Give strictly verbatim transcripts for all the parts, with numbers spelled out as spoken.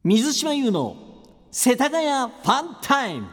水島優の世田谷ファンタイム。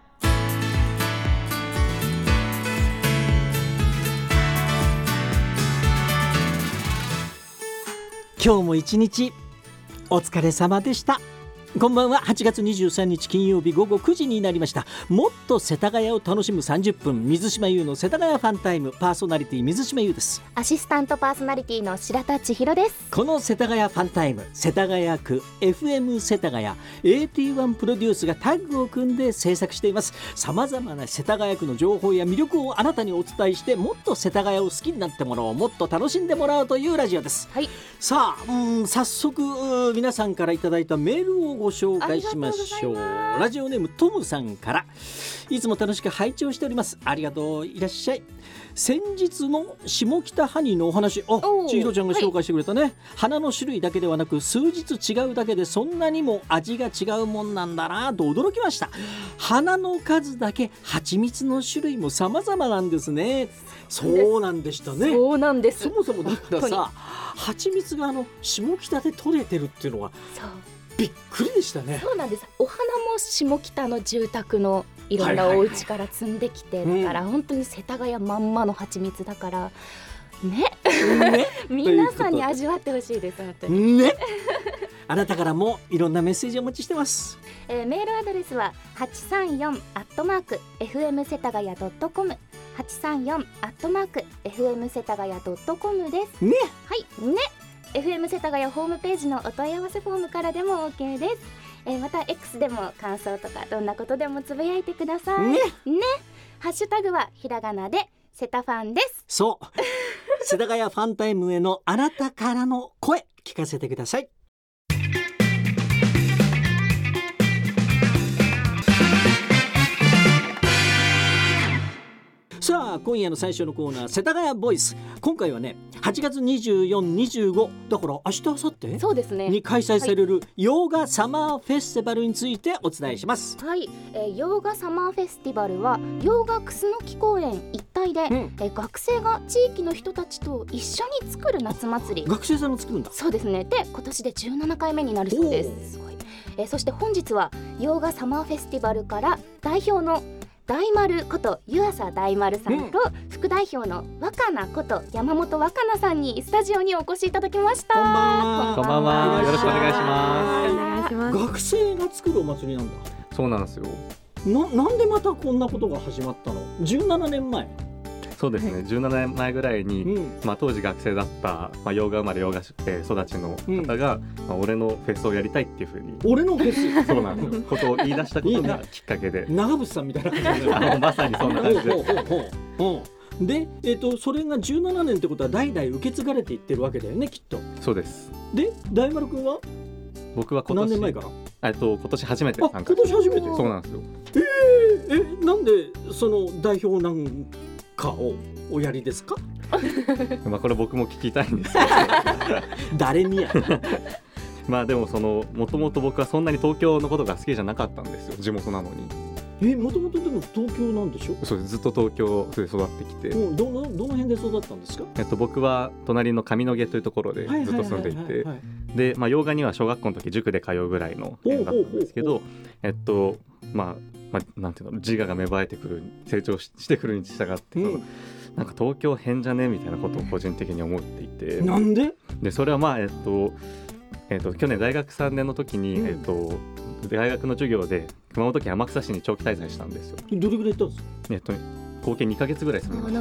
今日も一日お疲れ様でした。こんばんは。はちがつにじゅうさんにち金曜日午後くじになりました。もっと世田谷を楽しむさんじゅっぷん、水島優の世田谷ファンタイム。パーソナリティ水島優です。 アシスタントパーソナリティの白田千尋です。 この世田谷ファンタイム、世田谷区 エフエム 世田谷 エーティーワン プロデュースがタッグを組んで制作しています。さまざまな世田谷区の情報や魅力をあなたにお伝えして、もっと世田谷を好きになってもらおう、もっと楽しんでもらおうというラジオです。 はい、 さあ、うん、早速皆さんからいただいたメールをご紹介します。ラジオネームトムさんから、いつも楽しく拝聴しております。ありがとう。いらっしゃい。先日の下北ハニーのお話、あ、千尋ちゃんが紹介してくれたね、はい、花の種類だけではなく数日違うだけでそんなにも味が違うもんなんだなと驚きました。花の数だけ蜂蜜の種類も様々なんですね。そうなんでしたね。 そうなんです。 そもそもだからさ、蜂蜜があの下北で取れてるっていうのはそうびっくりでしたね。 そうなんです。お花も下北の住宅のいろんなお家から摘んできて、はいはいはい、だから本当に世田谷まんまの蜂蜜だからね, ね皆さんに味わってほしいです。本当にねあなたからもいろんなメッセージをお待ちしてます、 えー、メールアドレスははちさんよんアットマークエフエム世田谷ドットコム はちさんよんアットマークエフエム世田谷ドットコムですね。 はいね。エフエム 世田谷ホームページのお問い合わせフォームからでも OK です。えー、また X でも感想とかどんなことでもつぶやいてください ね, ね。ハッシュタグはひらがなでセタファンです。 そう世田谷ファンタイムへのあなたからの声聞かせてください。さあ、今夜の最初のコーナー、世田谷ボイス。今回はね、はちがつにじゅうよっか、にじゅうごだから明日明後日そうですねに開催される洋画サマーフェスティバルについてお伝えします。 はい、えー、洋画サマーフェスティバルは洋画クスノキ公園一帯で、うん、えー、学生が地域の人たちと一緒に作る夏祭り。 学生さんも作るんだ。 そうですね。で、今年でじゅうななかいめになるそうです。すごい。えー、そして本日は洋画サマーフェスティバルから代表の大丸こと湯浅大丸さんと、うん、副代表の若菜こと山本若菜さんにスタジオにお越しいただきました。 こんばんは。 こんばんは。よろしくお願いします。 お願いします。 学生が作るお祭りなんだ。 そうなんですよ。 な, なんでまたこんなことが始まったの？じゅうななねんまえ。 そうですね、はい、じゅうななねんまえぐらいに、うん、まあ、当時学生だった、まあ、洋画生まれ洋画、えー、育ちの方が、うん、まあ、俺のフェスをやりたいっていうふうに。 俺のフェスそうなんですよことを言い出したことがきっかけで。 長渕さんみたいな感じであのまさにそんな感じでで、えーと、それがじゅうななねんってことは代々受け継がれていってるわけだよね、きっと。 そうです。 で、大丸くんは僕は今年何年前からえっと今年初めて参加。 あ、今年初めて。 そうなんですよ。 えー、えなんでその代表なんかをおやりですか？ まあこれ僕も聞きたいんですけど誰にやまあでもそのもともと僕はそんなに東京のことが好きじゃなかったんですよ、地元なのに。 え、もともとでも東京なんでしょ？ そうです。ずっと東京で育ってきて、 うん、どの、どの辺で育ったんですか？ えっと、僕は隣の上野毛というところでずっと住んでいて、で、まあ、洋画には小学校の時塾で通うぐらいの辺だったんですけど、えっとまあまあ、なんていうの、自我が芽生えてくる、成長 し, してくるに従って、うん、なんか東京変じゃねみたいなことを個人的に思っていて。 なんで？ でそれはまあ、えっとえっと、去年大学さんねんの時に、うん、えっと、大学の授業で熊本県天草市に長期滞在したんですよ。 どれぐらい行ったんですか？ えっと合計にかげつぐらい住みました。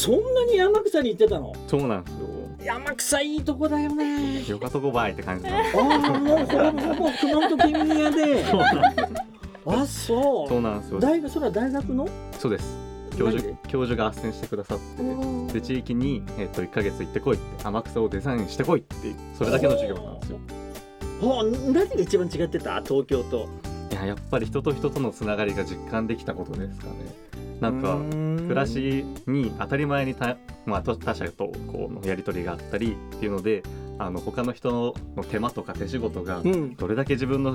そんなに山草に行ってたの？ そうなんですよ。 山草いいとこだよね。 よかとこばいって感じなんです。 ああ、もうほぼほぼ熊本県民やで。そうなんです。あ、そう。 そうなんですよ。 大学、それは大学の？ そうです。教授、教授が斡旋してくださって、で地域に、えっと、いっかげつ行ってこいって、天草をデザインしてこいっていう、それだけの授業なんですよ。 はあ、何が一番違ってた？東京と。 いや、やっぱり人と人とのつながりが実感できたことですかね。なんか暮らしに当たり前にた、まあ、他者とこうのやり取りがあったりっていうので、あの他の人の手間とか手仕事がどれだけ自分の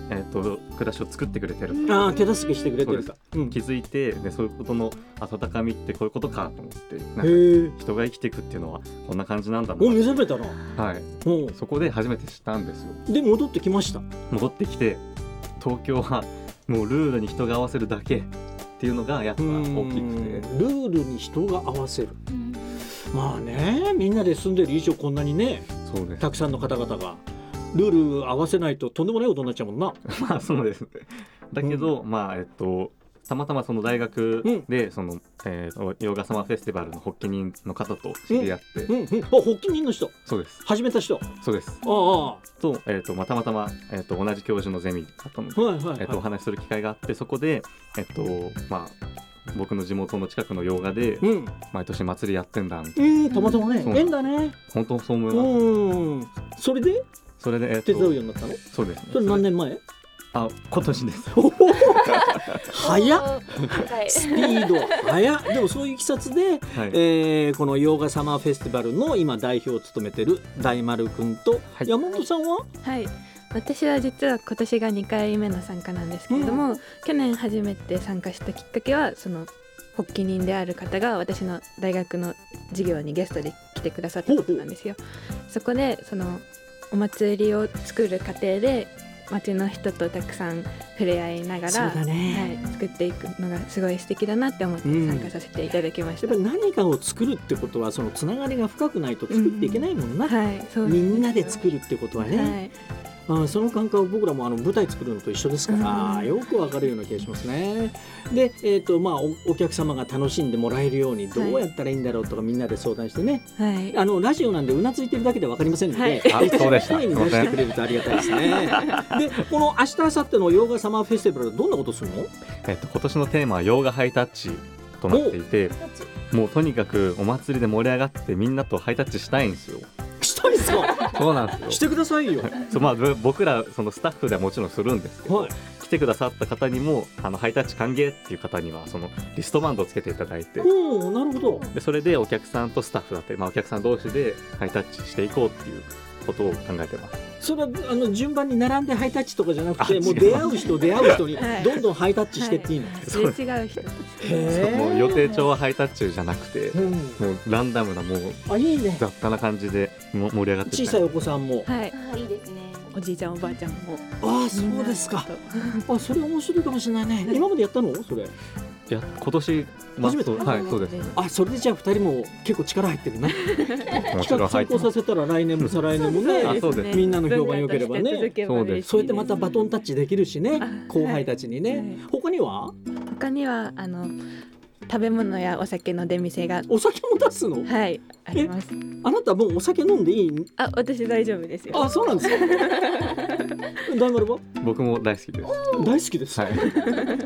えー、と暮らしを作ってくれてる、 あ手助けしてくれてるか、 うん、気づいて、ね、そういうことの温かみってこういうことかと思ってなんかへ人が生きていくっていうのはこんな感じなんだな。 お目覚めたな。 はい、そこで初めて知ったんですよ。 で戻ってきました。 戻ってきて東京はもうルールに人が合わせるだけっていうのがやっぱ大きくて、ルールに人が合わせる、まあねみんなで住んでる以上こんなにねそうです、 たくさんの方々がルール合わせないととんでもないことになっちゃうもんな。 まあそうですね。だけど、うん、まあえっとたまたまその大学でその、うんえー、ヨガサマーフェスティバルの発起人の方と知り合って、 うんうんうん、あ発起人の人。 そうです。 始めた人。 そうです。 ああと、えーとまあ、たまたま、えー、と同じ教授のゼミだったので、はいはいはいえー、とお話しする機会があって、そこで、えーとまあ、僕の地元の近くの洋画で、うん、毎年祭りやってんだみたいな、 えー、たまたまね縁だね。 本当そう思います。 うんそれでそれで、えー、と手伝うようになったの。そうですね。それ何年前。 あ今年です。 早っスピード早っ。でもそういういきさつで、はいえー、このヨガサマーフェスティバルの今代表を務めてる大丸くんと、はい、山本さんは、 はい、私は実は今年がにかいめの参加なんですけれども、うん、去年初めて参加したきっかけはその発起人である方が私の大学の授業にゲストで来てくださったことなんですよ。そこでそのお祭りを作る過程で町の人とたくさん触れ合いながら、ねはい、作っていくのがすごい素敵だなって思って参加させていただきました、 うん、やっぱり何かを作るってことはそのつながりが深くないと作っていけないもんな、 うんはい、そうみんなで作るってことはね、はいあその感覚僕らもあの舞台作るのと一緒ですから、うん、よくわかるような気がしますね。で、えーとまあ、お, お客様が楽しんでもらえるようにどうやったらいいんだろうとかみんなで相談してね、はい、あのラジオなんでうなずいてるだけでは分かりませんので、はい、 あそうでした声に出してくれるとありがたいですね。でこの明日明後日のヨーガサマーフェスティバルはどんなことするの？ えーと、今年のテーマはヨーガハイタッチとなっていて、もうとにかくお祭りで盛り上がってみんなとハイタッチしたいんですよ。 したいですか？ そうなんですよ。 してくださいよ。 そう、まあ、僕らそのスタッフではもちろんするんですけど、はい、来てくださった方にもあのハイタッチ歓迎っていう方にはそのリストバンドをつけていただいて、 おなるほど。 でそれでお客さんとスタッフだって、まあ、お客さん同士でハイタッチしていこうっていうことを考えてます。 それはあの順番に並んでハイタッチとかじゃなくてもう出会う人出会う人にどんどんハイタッチしてっていいの？ すれ違う人そうもう予定調はハイタッチじゃなくて、うん、もうランダムなもうあいいね雑多な感じで盛り上がって小さいお子さんも、 はい、 あいいですね。 おじいちゃんおばあちゃんもあそうですかあそれ面白いかもしれないね。今までやったのそれ？ いや今年初めて、 はいそうです。 あそれでじゃあふたりも結構力入ってるね。企画成功させたら来年も再来年もねあそうです、 みんなの評判良ければねそうです。 そうやってまたバトンタッチできるしね後輩たちにね、はい、他には他にはあの食べ物やお酒の出店がお酒も出すの？ はいあります。 あなたもうお酒飲んでいい？ あ私大丈夫ですよ。 あそうなんですか。大丸は？ 僕も大好きです。 大好きです、はい、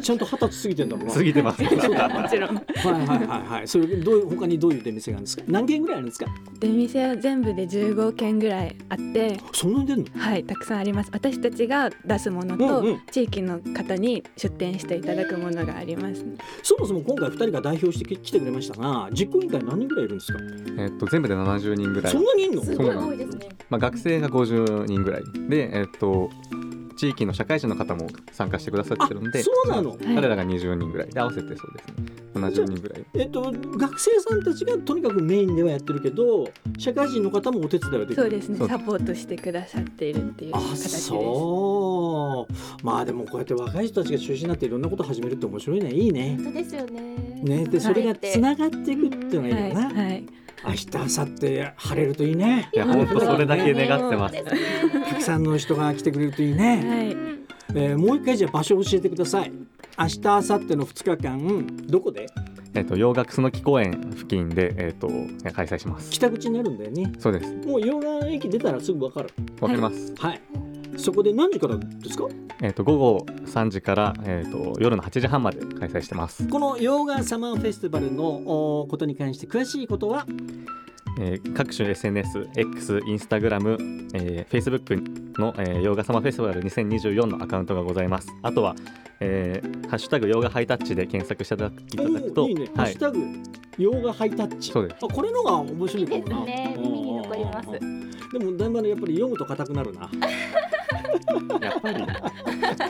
ちゃんと二十歳過ぎてんだろうな。 過ぎてますそうだもちろんはいはいはいはい。それどういう他にどういう出店があるんですか？何軒ぐらいあるんですか？ 出店は全部でじゅうごけんぐらいあって。 そんなに出るの？ はいたくさんあります。私たちが出すものと、うんうん、地域の方に出店していただくものがあります。 そもそも今回ふたりが代表して来てくれましたが実行委員会何人ぐらいいるんですか？ えっと全部でななじゅうにんぐらい。 そんなにいるの？ すごい多いですね。 まあ、学生がごじゅうにんぐらいで、えっと地域の社会人の方も参加してくださってるので、 そうなの。 彼らがにじゅうにんぐらいで合わせてそうですねななじゅうにんぐらい。 えっと学生さんたちがとにかくメインではやってるけど社会人の方もお手伝いはできる。 そうですねサポートしてくださっているっていう形です。 あそうまあでもこうやって若い人たちが中心になっていろんなことを始めるって面白いね。いいね。 本当ですよね。 ねでそれがつながっていくっていうのがいいよな、 はいはい、 明日明後日晴れるといいね。 いや本当それだけ願ってます。 たくさんの人が来てくれるといいね、はいえー、もう一回じゃあ場所を教えてください。明日明後日のふつかかんどこで？ えっと洋画楠木公園付近で、えっと開催します。 北口にあるんだよね。 そうです。 もう洋画駅出たらすぐ分かる。 わかります。 はい、はい、そこで何時からですか？ えっと午後さんじから、えっと夜のはちじはんまで開催してます。この洋画サマーフェスティバルのことに関して詳しいことはえー、各種 エスエヌエス、X、Instagram、えー、Facebook の、えー、ヨーガサマーフェスティバルにせんにじゅうよんのアカウントがございます。あとは、えー、ハッシュタグヨーガハイタッチで検索していただくと、 いいね、 はい、 ハッシュタグヨーガハイタッチ。 そうです。 あこれのが面白いかもな。 いいですね。耳に残ります。 でもだいぶやっぱり読むと硬くなるな。 やっぱり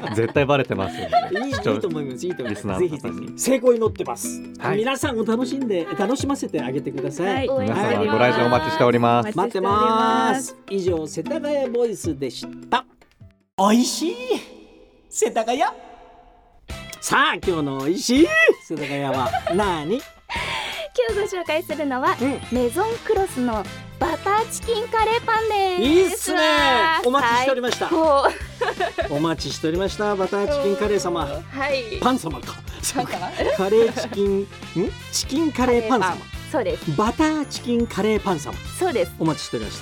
絶対バレてますよね。 いいいいと思います。いいと思います。 リスナーぜひぜの方にひ成功に乗ってます、 はい皆さんも楽しんで楽しませてあげてください、 はい応援しております皆様ご来場お待ちしております。 お待ってます。以上世田谷ボイスでした。おいしい世田谷。さあ今日のおいしい世田谷は何？ 今日ご紹介するのは、 うんメゾンクロスのバターチキンカレーパンです。 いいっすね。お待ちしておりました。 最高お待ちしておりましたバターチキンカレー様。 はいパン様か。カレーチキンんチキンカレーパン様。 そうですバターチキンカレーパン様。 そうです。 お待ちしておりました。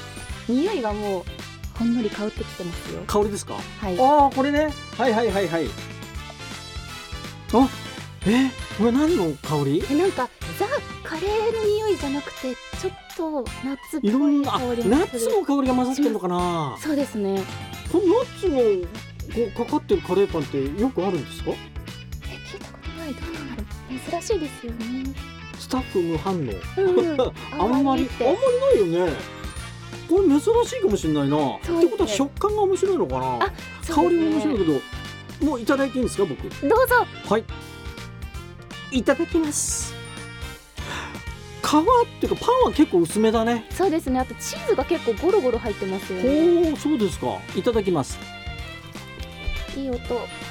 匂いがもうほんのり香ってきてますよ。 香りですか？ はい。 ああこれね。はいはいはいはい。あえこれ何の香り？ でなんかザ・カレーの匂いじゃなくてちょっと夏っいろぽいんなあ香りもナッする。 ツの香りが混ざってるのかな。 そうですね。 このナッツのこうかかってるカレーパンってよくあるんですか？ え聞いたことない。どうなんだろう。珍しいですよね。 スタッフ無反応。 うんうんあんまりってあんまりないよね。これ珍しいかもしれないな。 そうですねってことは食感が面白いのかな。 あ香りも面白いい。 けど、もういただいていいんですか僕？ どうぞ。 はい。いただきます。皮っていうかパンは結構薄めだね。 そうですね。あとチーズが結構ゴロゴロ入ってますよね。 おおそうですか。いただきます。 いい音。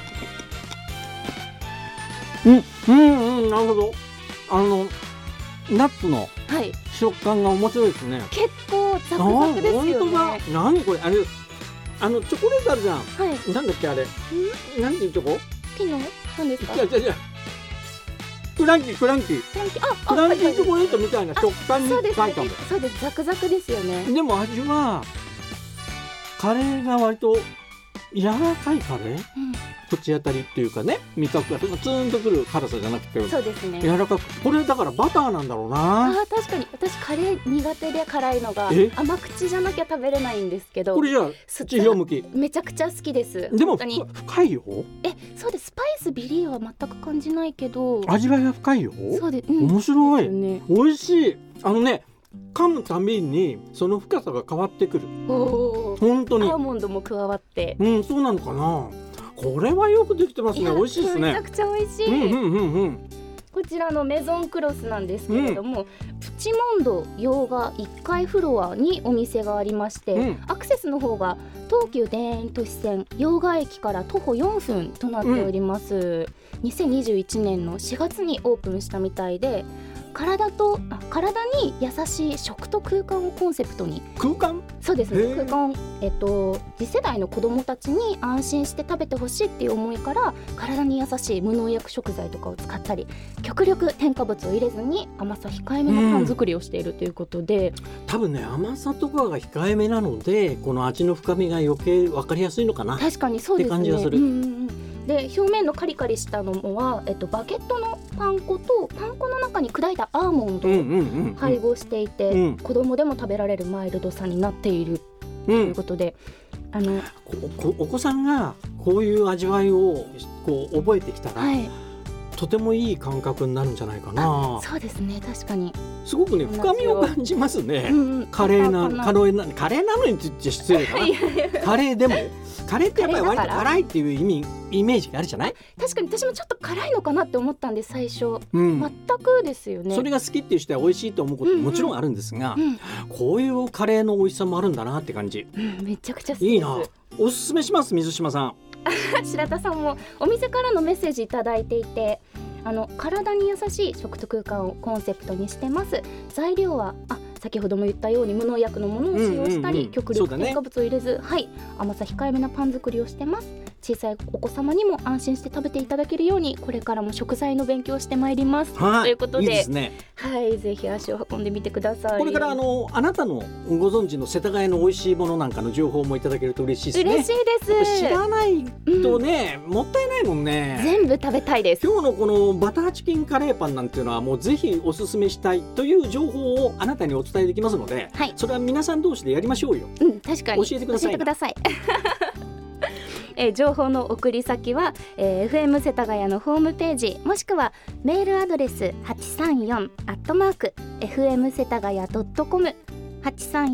うんうんうんなるほど。あのナッツのはい。 食感が面白いですね。 結構ザクザクですよね。 あ本当だ。何これあれあのチョコレートあるじゃん。 はい。 なんだっけあれ。なんていうチョコ？ ピノなんですか？ 違う違う違う。クランキークランキー。 クランキーああクランキーチョコレートはいみたいな食感にはいそうです近いかも。 そうです。ザクザクですよね。 でも味はカレーが割と柔らかいカレー。 うん。 口当たりっていうかね味覚がそんなツーンとくる辛さじゃなくてそうですね。 柔らかくこれだからバターなんだろうな。 あー確かに私カレー苦手で辛いのがえ甘口じゃなきゃ食べれないんですけどこれじゃあす地表向きめちゃくちゃ好きです。 でも本当にふ深いよ。 えそうです。スパイスビリーは全く感じないけど味わいが深いよ。 そうで、うん、 面白いですよね。 美味しい。あのね噛むたびにその深さが変わってくる。 おー本当にアーモンドも加わってうんそうなのかな。これはよくできてますね。 や美味しいですね。 めちゃくちゃ美味しい、 うんうんうんうん。 こちらのメゾンクロスなんですけれども、プチモンド洋画いっかいフロアにお店がありまして、 うんアクセスの方が東急田園都市線洋画駅から徒歩よんぷんとなっております、にせんにじゅういちねんのしがつにオープンしたみたいで体とあ体に優しい食と空間をコンセプトに空間そうですへーね空間を、えっと、次世代の子どもたちに安心して食べてほしいっていう思いから体に優しい無農薬食材とかを使ったり極力添加物を入れずに甘さ控えめのパン作りをしているということで、 多分ね甘さとかが控えめなのでこの味の深みが余計分かりやすいのかな。 確かにそうですね。 って感じがするうんうんうんで表面のカリカリしたのは、えっと、バゲットのパン粉とパン粉の中に砕いたアーモンドをうんうんうんうん。 配合していて、 うん子供でも食べられるマイルドさになっているとういうんことで、あのここお子さんがこういう味わいをこう覚えてきたら、 はいとてもいい感覚になるんじゃないかな。 そうですね確かに、 すごくね深みを感じますね。 うんうんカレーなかカレーなカレーなのにって言って失礼かな。 いやいやカレーでもカレーってやっぱり割とカレーだから辛いっていう意味イメージがあるじゃない。 確かに私もちょっと辛いのかなって思ったんです最初、 うん。 全くですよね。 それが好きっていう人は美味しいと思うことももちろんあるんですが、 うんこういうカレーの美味しさもあるんだなって感じ。 うん、めちゃくちゃ好きです。 いいな。おすすめします水島さん。 白田さんもお店からのメッセージいただいていて、あの体に優しい食と空間をコンセプトにしてます。材料はあ先ほども言ったように無農薬のものを使用したり、 うんうんうん極そうだね力添加物を入れず、はい甘さ控えめなパン作りをしてます。小さいお子様にも安心して食べていただけるようにこれからも食材の勉強をしてまいります、 はい。 ということでいいですね。 はいぜひ足を運んでみてください。 これからあのあなたのご存知の世田谷の美味しいものなんかの情報もいただけると嬉しいですね。 嬉しいです知らないとね、もったいないもんね。 全部食べたいです。 今日のこのバターチキンカレーパンなんていうのはもうぜひおすすめしたいという情報をあなたにお伝えできますので、 はいそれは皆さん同士でやりましょうよ。 うん、確かに教えてくださいな教えてくださいえー情報の送り先は、えー、エフエム 世田谷のホームページもしくはメールアドレスはちさんよんアットマークエフエム世田谷ドットコムはちさんよん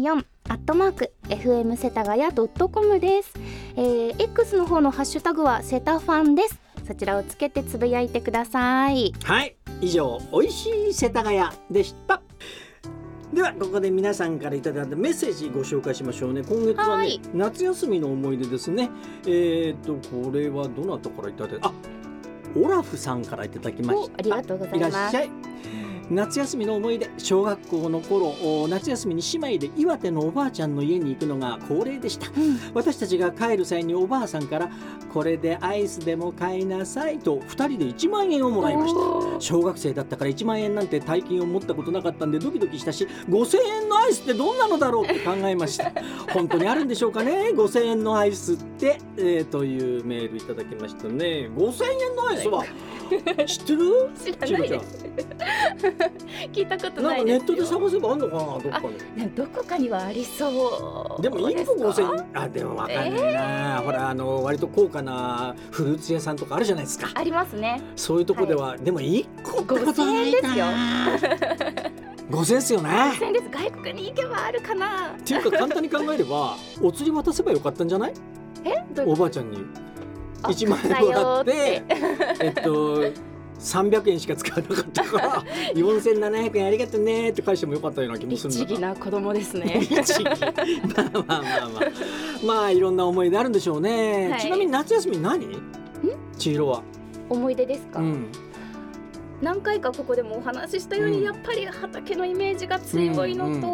アットマーク エフエム 世田谷 ドットコム です、えー、X の方のハッシュタグはセタファンです。そちらをつけてつぶやいてください。 はい、以上おいしい世田谷でした。ではここで皆さんからいただいたメッセージご紹介しましょうね。今月はね、 はい、 夏休みの思い出ですね。えー、っとこれはどなたからいただいた、あ、オラフさんからいただきました。 ありがとうございます。 いらっしゃい。夏休みの思い出、小学校の頃夏休みに姉妹で岩手のおばあちゃんの家に行くのが恒例でした、うん、私たちが帰る際におばあさんからこれでアイスでも買いなさいとふたりでいちまんえんをもらいました。小学生だったからいちまんえんなんて大金を持ったことなかったんでドキドキしたし、ごせんえんのアイスってどんなのだろうって考えました本当にあるんでしょうかね、ごせんえんのアイスって、えー、というメールいただきましたね。ごせんえんのアイスは知ってる？ 知らないです聞いたことないですよ。 なんかネットで探せばあんのかな、どっかに。 どこかにはありそう。 でもいっこごせんえん、あ、でもわかんないな、えー、ほらあの割と高価なフルーツ屋さんとかあるじゃないですか。 ありますね。 そういうとこでは、はい、でもいっこってことはないかな。ごせんえんですよね。 ごせんえんです。外国に行けばあるかな。 っていうか簡単に考えればお釣り渡せばよかったんじゃない？ え？ おばあちゃんにいちまんえんもらってえっとさんびゃくえんしか使わなかったからよんせんななひゃくえんありがとうねって返してもよかったような気もするんだ。 律儀な子供ですね律儀まあまあまあまあまあいろんな思い出あるんでしょうね、はい、ちなみに夏休み何？千尋は思い出ですか、 うん、 何回かここでもお話ししたように、うん、やっぱり畑のイメージが強いのと、うんうん、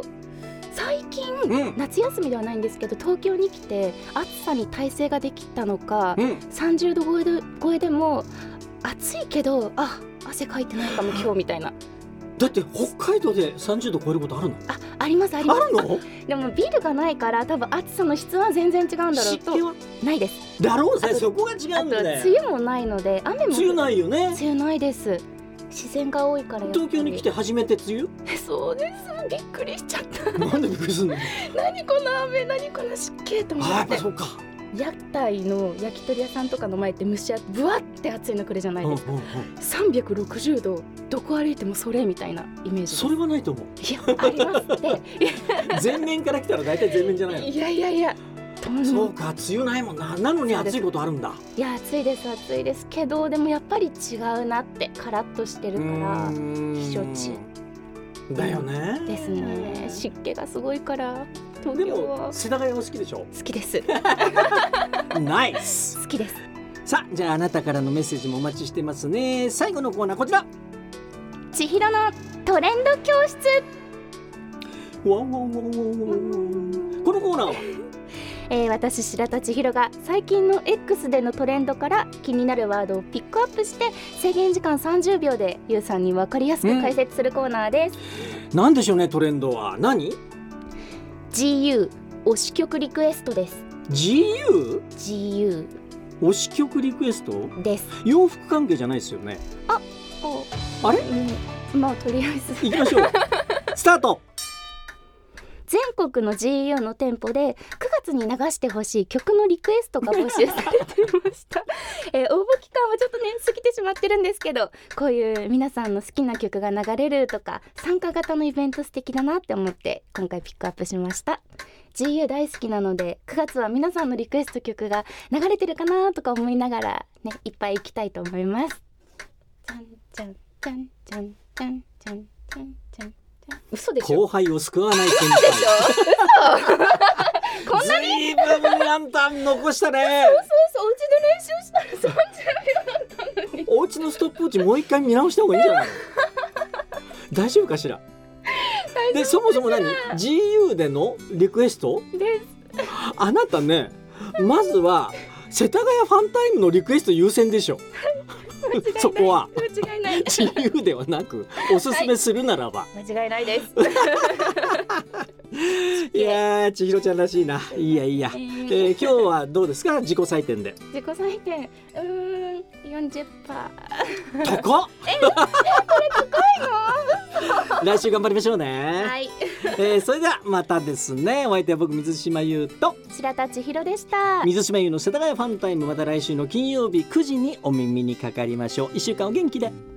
最近、うん、夏休みではないんですけど東京に来て暑さに耐性ができたのか、うん、さんじゅうど超えで、超えでも暑いけどあ汗かいてないかも今日みたいな。 だって北海道でさんじゅうど超えることあるの？ あ、ありますあります。 あるの？ でもビルがないから多分暑さの質は全然違うんだろうと。 湿気はないです。 だろうね、そこが違うんだよ。 あと梅雨もないので雨も梅雨ないよね。 梅雨ないです。自然が多いからやっぱり。 東京に来て初めて梅雨？ そうです。びっくりしちゃった。 なんでびっくりするの？何この雨、何この湿気と思って。 あ、やっぱそうか。 屋台の焼き鳥屋さんとかの前って蒸し暑ぶわって暑いの来るじゃないですか、うんうんうん、さんびゃくろくじゅうどどこ歩いてもそれみたいなイメージです。 それはないと思う。 いや、ありますって全面から来たら大体全面じゃないの？ いやいやいや、 そうか、梅雨ないもんな。なのに暑いことあるんだ。 いや、暑いです暑いですけど、でもやっぱり違うなって。カラッとしてるから避暑地だよね。 ですね。湿気がすごいから東京は。 でも世田谷は好きでしょ？ 好きですナイス。 好きです。 さあ、じゃああなたからのメッセージもお待ちしてますね。最後のコーナーこちら、 千尋のトレンド教室。 ワンワンワンワンワン。このコーナーはえー、私白田千尋が最近の X でのトレンドから気になるワードをピックアップして制限時間さんじゅうびょうでゆうさんに分かりやすく解説するコーナーです。 うん、なんでしょうね、トレンドは何？ ジーユー 推し曲リクエストです。 ジーユー？ ジーユー 推し曲リクエストです。 洋服関係じゃないですよね。 あ、 あれ、 うん、まあとりあえず行きましょうスタート。 全国の ジーユー の店舗でくがつに流してほしい曲のリクエストが募集されていました、えー、応募期間はちょっとね過ぎてしまってるんですけど、こういう皆さんの好きな曲が流れるとか参加型のイベント素敵だなって思って今回ピックアップしました。 ジーユー 大好きなのでくがつは皆さんのリクエスト曲が流れてるかなとか思いながらね、いっぱい行きたいと思います。じゃんじゃんじゃんじゃんじゃんじゃんじゃんじゃん。嘘でしょ。後輩を救わない先輩。嘘こんなに随分あんた残したね。そうそうそう、お家で練習したらさんじゅうびょうだったのに。お家のストップウォッチもう一回見直した方がいいんじゃないの大丈夫かしら。で、そもそも何 ジーユー でのリクエストです。あなたね、まずは世田谷ファンタイムのリクエスト優先でしょそこは間違いない。自由ではなくおすすめするならば、はい、間違いないですいやー、千尋ちゃんらしいな。いいやいいや、えーえー、今日はどうですか、自己採点で。自己採点、うーん よんじゅっパーセント 高っえこれ高いの来週頑張りましょうね。はい、えー、それではまたですね。お相手は僕水島優と白田千尋でした。水島優の世田谷ファンタイム、また来週の金曜日くじにお耳にかかりましょう。いっしゅうかんお元気で。